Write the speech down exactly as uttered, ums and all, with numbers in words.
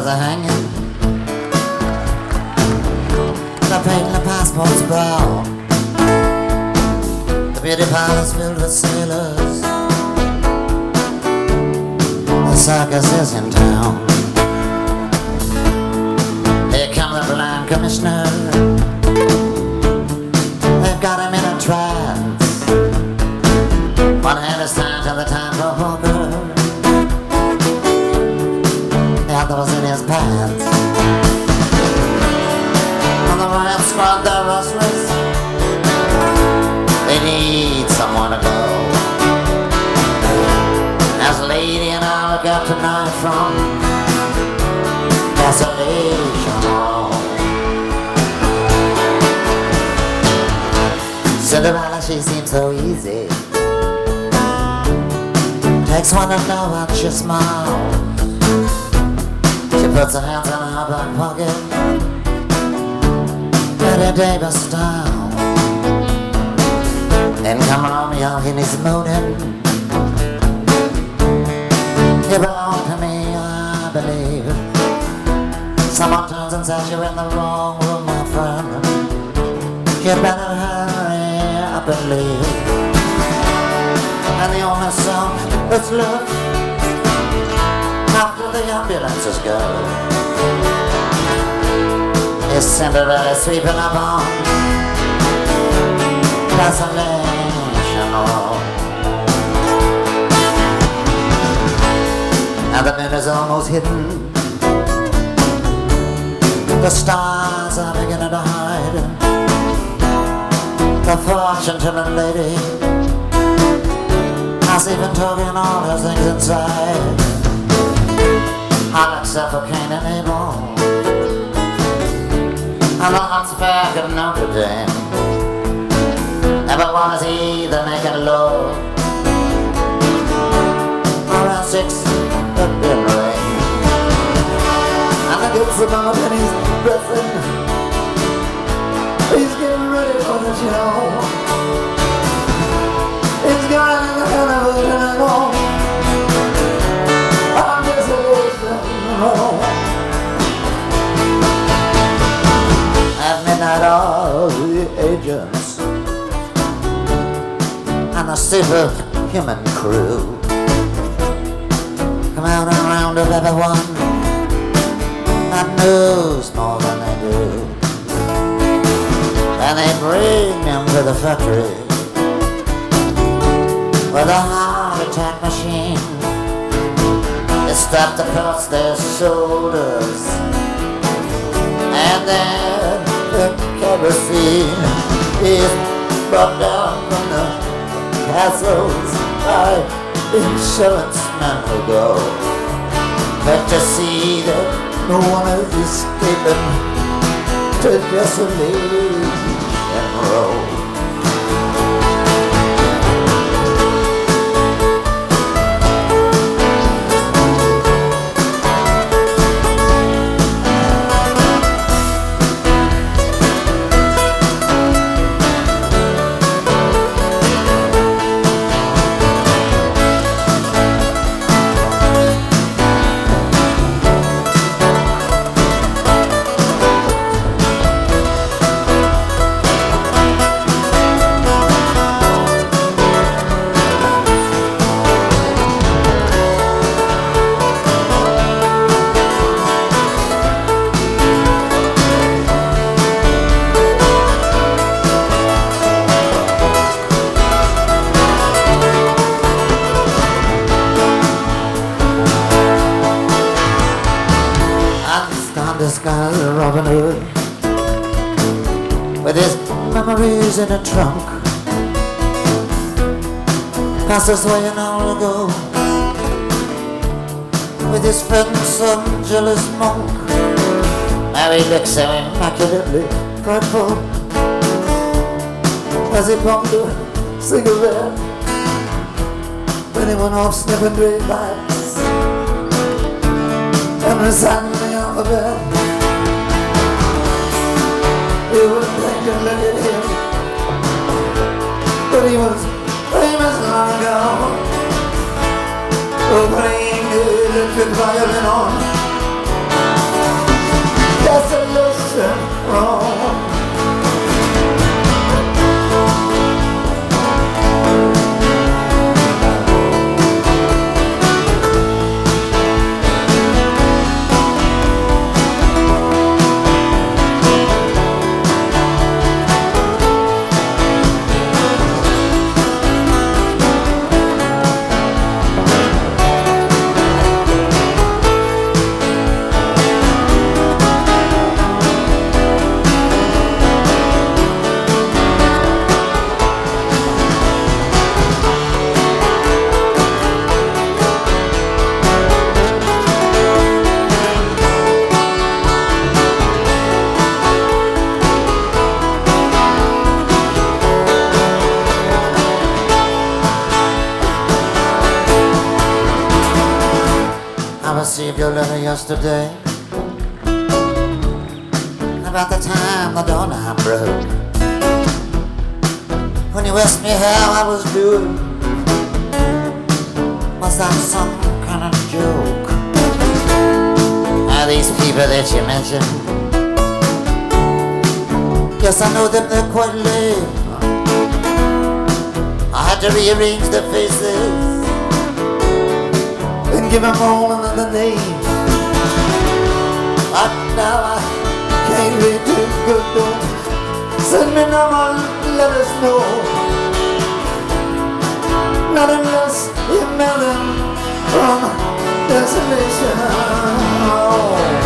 others are hanging. The paint in the passport's brown. The beauty parlor's filled with sailors. The circus is in town. Here comes the blind commissioner. They've got him in a trance. One hand is tied to the time for poker. The other was in his pants. On the right squad, they're rustlers. They need someone to go. As a lady and I look up tonight from Desolation Hall. Cinderella, she seems so easy. Takes one to know what she smiles. She puts her hands in her back pocket. Betty Davis style. Then come Romeo in his mooning. You belong to me, I believe. Someone turns and says you're in the wrong room, my friend. You better hurry up and leave. And the only song that's left after the ambulances go is Cinderella sweeping up on Desolation Hall. And the moon is almost hidden. The stars are beginning to hide. The fortune-telling lady has even taken all her things inside. All except for Cain and Abel and the hunchback of Notre Dame. Everyone is either making love or else expecting rain. And the good son of Penny's dressing. He's getting ready for the show. He's going in the elevator and home. I'm Desolation Hall. At midnight, all the agents and the superhuman crew come out and round up everyone that knows more than they do. And they bring them to the factory with a heart attack machine. It's strapped across their shoulders, and then the kerosene is brought down from the castles by insurance men who go. But to see that no one is escaping to Desolation Row. This guy's Robin Hood with his memories in a trunk. Past this way an hour ago with his friend some jealous monk. Now he looks so immaculately frightful as he pumped a cigarette. Then he went off sniffing great lights and reciting the alphabet. You would think to look at him, but he was famous long ago, oh, playing the electric violin on received your letter yesterday about the time the doorknob broke. When you asked me how I was doing, was that some kind of joke? Now these people that you mentioned, yes, I know them, they're quite lame. I had to rearrange their faces and give them all another name. But now I can't wait to go, don't send me no more, let us know. Not unless you mail them from desolation. Oh.